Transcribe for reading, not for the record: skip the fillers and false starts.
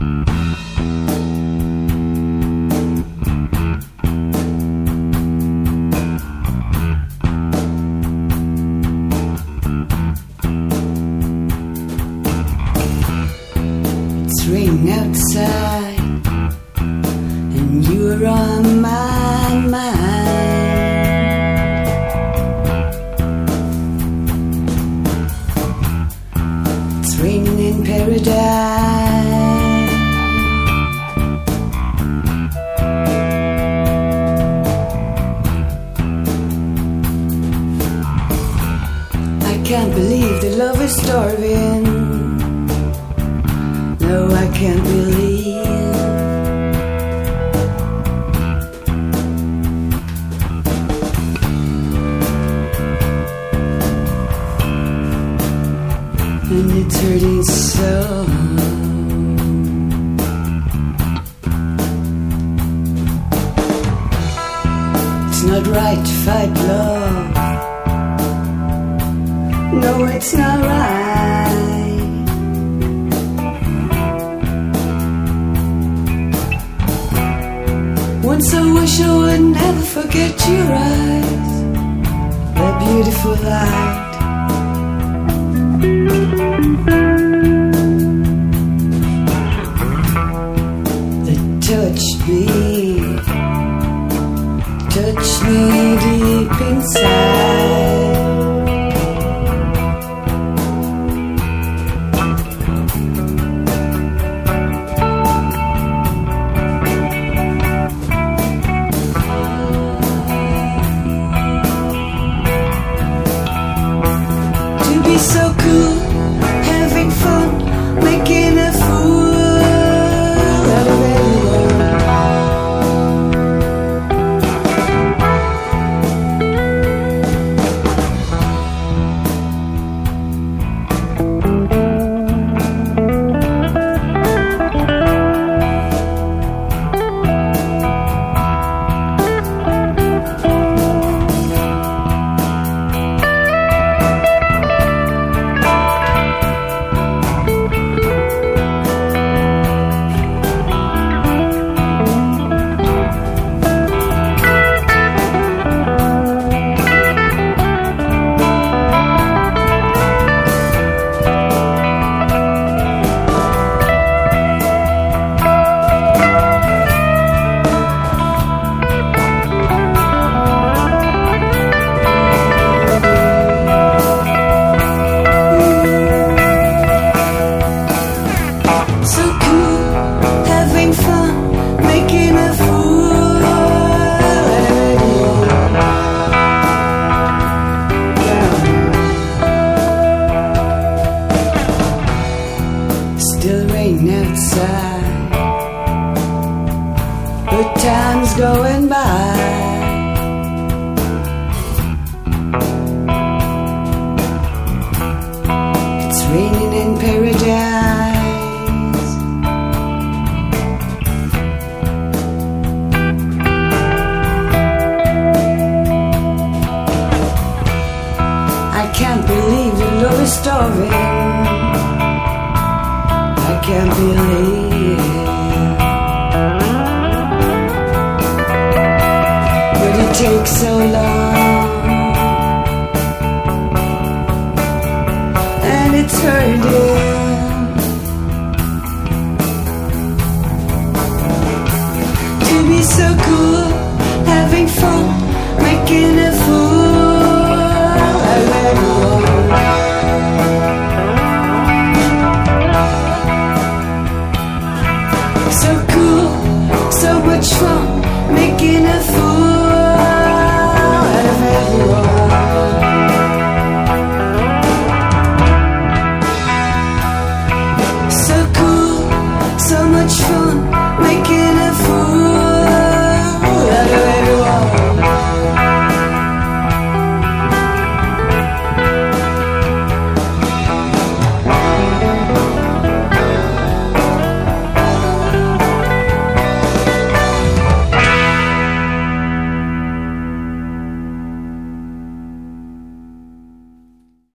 It's raining outside, and you're on my mind. It's raining in paradise. I can't believe the love is starving. No, I can't believe. And it's hurting so. It's not right to fight love. No, it's not right. Once I wish I would never forget your eyes, that beautiful light. That touched me deep inside. So cool, having fun, making a fool out of everyone. Still raining outside, but time's going by. It's raining in paradise. I can't believe the love is starving. I can't believe it. But it takes so long, and it's hurting. To be so cool, having fun, making a fool